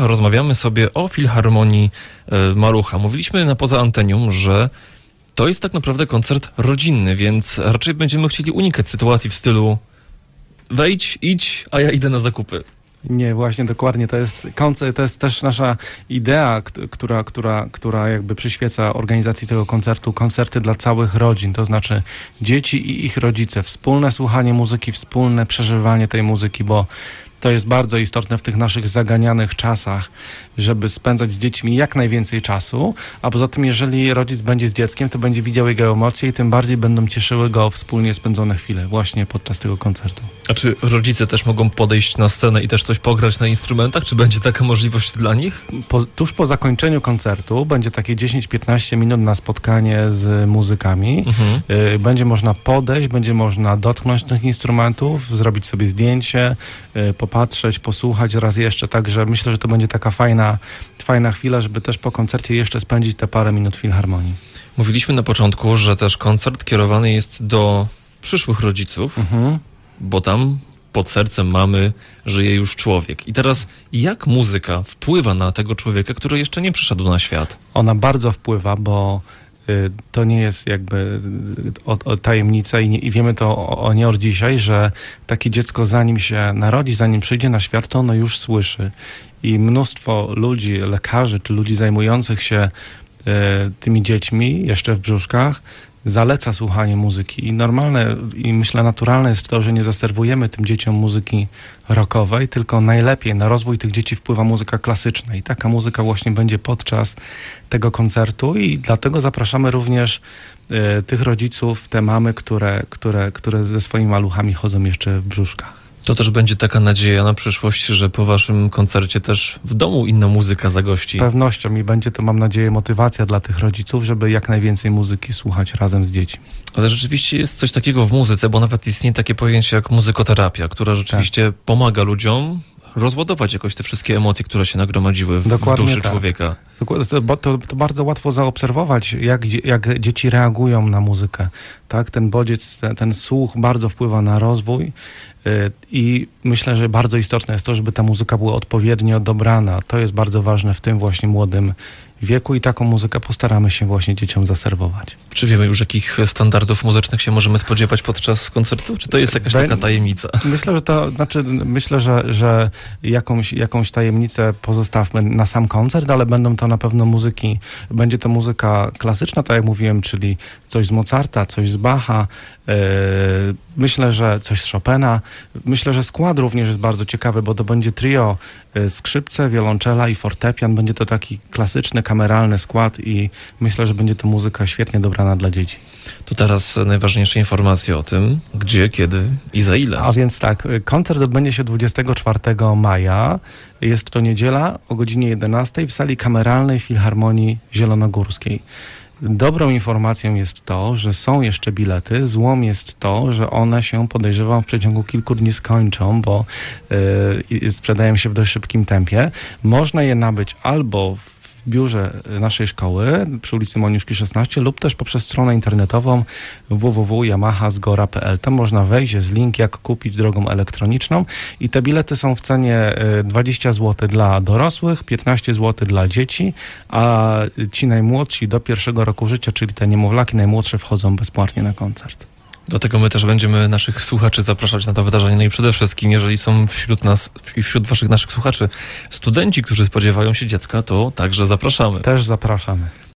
rozmawiamy sobie o Filharmonii Malucha. Mówiliśmy poza antenią, że to jest tak naprawdę koncert rodzinny, więc raczej będziemy chcieli unikać sytuacji w stylu wejdź, idź, a ja idę na zakupy. Nie, właśnie dokładnie. To jest też nasza idea, która jakby przyświeca organizacji tego koncertu. Koncerty dla całych rodzin, to znaczy dzieci i ich rodzice. Wspólne słuchanie muzyki, wspólne przeżywanie tej muzyki, bo to jest bardzo istotne w tych naszych zaganianych czasach, żeby spędzać z dziećmi jak najwięcej czasu, a poza tym jeżeli rodzic będzie z dzieckiem, to będzie widział jego emocje i tym bardziej będą cieszyły go wspólnie spędzone chwile właśnie podczas tego koncertu. A czy rodzice też mogą podejść na scenę i też coś pograć na instrumentach? Czy będzie taka możliwość dla nich? Tuż po zakończeniu koncertu będzie takie 10-15 minut na spotkanie z muzykami. Będzie można podejść, będzie można dotknąć tych instrumentów, zrobić sobie zdjęcie, popatrzeć, posłuchać raz jeszcze. Także myślę, że to będzie taka fajna chwila, żeby też po koncercie jeszcze spędzić te parę minut w Filharmonii. Mówiliśmy na początku, że też koncert kierowany jest do przyszłych rodziców, bo tam pod sercem mamy żyje już człowiek. I teraz jak muzyka wpływa na tego człowieka, który jeszcze nie przyszedł na świat? Ona bardzo wpływa, bo to nie jest jakby tajemnica i wiemy to nie od dzisiaj, że takie dziecko zanim się narodzi, zanim przyjdzie na świat, to ono już słyszy. I mnóstwo ludzi, lekarzy czy ludzi zajmujących się tymi dziećmi jeszcze w brzuszkach zaleca słuchanie muzyki. I normalne i myślę naturalne jest to, że nie zaserwujemy tym dzieciom muzyki rockowej, tylko najlepiej na rozwój tych dzieci wpływa muzyka klasyczna. I taka muzyka właśnie będzie podczas tego koncertu i dlatego zapraszamy również tych rodziców, te mamy, które ze swoimi maluchami chodzą jeszcze w brzuszkach. To też będzie taka nadzieja na przyszłość, że po waszym koncercie też w domu inna muzyka zagości. Z pewnością i będzie to, mam nadzieję, motywacja dla tych rodziców, żeby jak najwięcej muzyki słuchać razem z dziećmi. Ale rzeczywiście jest coś takiego w muzyce, bo nawet istnieje takie pojęcie jak muzykoterapia, która rzeczywiście pomaga ludziom rozładować jakoś te wszystkie emocje, które się nagromadziły w duszy człowieka. Bo to bardzo łatwo zaobserwować, jak dzieci reagują na muzykę. Tak? Ten bodziec, ten słuch bardzo wpływa na rozwój i myślę, że bardzo istotne jest to, żeby ta muzyka była odpowiednio dobrana. To jest bardzo ważne w tym właśnie młodym wieku i taką muzykę postaramy się właśnie dzieciom zaserwować. Czy wiemy już, jakich standardów muzycznych się możemy spodziewać podczas koncertu? Czy to jest jakaś taka tajemnica? Myślę, że jakąś tajemnicę pozostawmy na sam koncert, ale będą to na pewno będzie to muzyka klasyczna, tak jak mówiłem, czyli coś z Mozarta, coś z Bacha, myślę, że coś z Chopina. Myślę, że skład również jest bardzo ciekawy, bo to będzie trio skrzypce, wiolonczela i fortepian. Będzie to taki klasyczny, kameralny skład i myślę, że będzie to muzyka świetnie dobrana dla dzieci. To teraz najważniejsze informacje o tym, gdzie, kiedy i za ile. A więc tak, koncert odbędzie się 24 maja. Jest to niedziela o godzinie 11 w sali kameralnej Filharmonii Zielonogórskiej. Dobrą informacją jest to, że są jeszcze bilety. Złą jest to, że one się, podejrzewam, w przeciągu kilku dni skończą, bo sprzedają się w dość szybkim tempie. Można je nabyć albo w biurze naszej szkoły przy ulicy Moniuszki 16 lub też poprzez stronę internetową www.yamahazgora.pl. Tam można wejść, jest link, jak kupić drogą elektroniczną i te bilety są w cenie 20 zł dla dorosłych, 15 zł dla dzieci, a ci najmłodsi do 1 roku życia, czyli te niemowlaki najmłodsze, wchodzą bezpłatnie na koncert. Do tego my też będziemy naszych słuchaczy zapraszać na to wydarzenie. No i przede wszystkim, jeżeli są wśród nas i wśród naszych słuchaczy studenci, którzy spodziewają się dziecka, to także zapraszamy. Też zapraszamy.